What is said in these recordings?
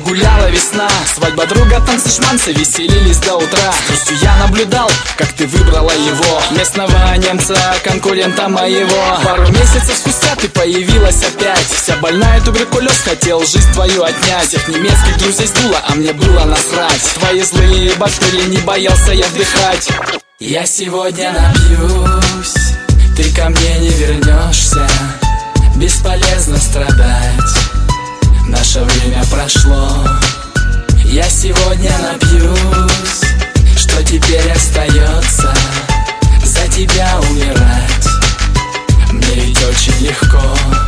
гуляла весна, свадьба друга, танцы, шманцы, веселились до утра. С грустью я наблюдал, как ты выбрала его, местного немца, конкурента моего. Пару месяцев спустя ты появилась опять, вся больная туберкулез, хотел жизнь твою отнять. Всех немецких друзей сдуло, а мне было насрать. Твои злые бактерии не боялся я вдыхать. Я сегодня напьюсь, ты ко мне не вернешься. Бесполезно страдать, наше время прошло. Я сегодня напьюсь, что теперь остается? За тебя умирать мне ведь очень легко.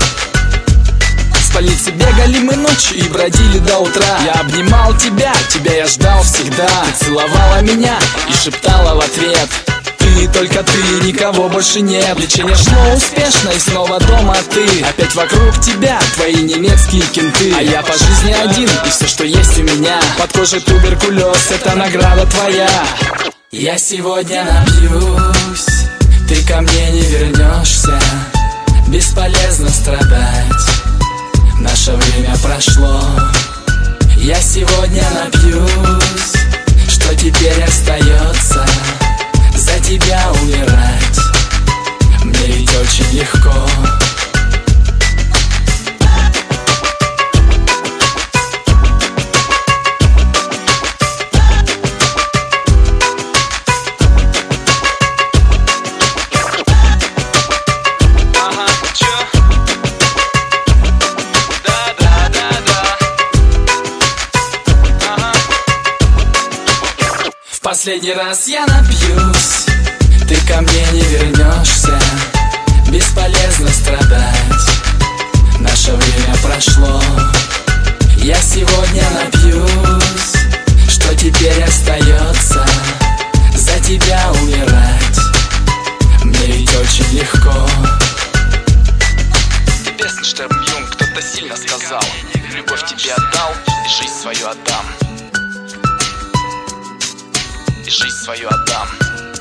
В столице бегали мы ночью и бродили до утра. Я обнимал тебя, тебя я ждал всегда. Ты целовала меня и шептала в ответ: ты, только ты, никого больше нет. Лечение шло успешно и снова дома ты. Опять вокруг тебя твои немецкие кенты. А я по жизни один, и все, что есть у меня, под кожей туберкулез, это награда твоя. Я сегодня напьюсь, ты ко мне не вернешься. Бесполезно страдать, наше время прошло. Я сегодня напьюсь, что теперь остается? За тебя умирать мне ведь очень легко. В последний раз я напьюсь, ты ко мне не вернешься. Бесполезно страдать, наше время прошло. Я сегодня напьюсь, что теперь остается? За тебя умирать мне ведь очень легко. Бессенштербюнг, кто-то сильно сказал: любовь тебе отдал и жизнь свою отдам. И жизнь свою отдам.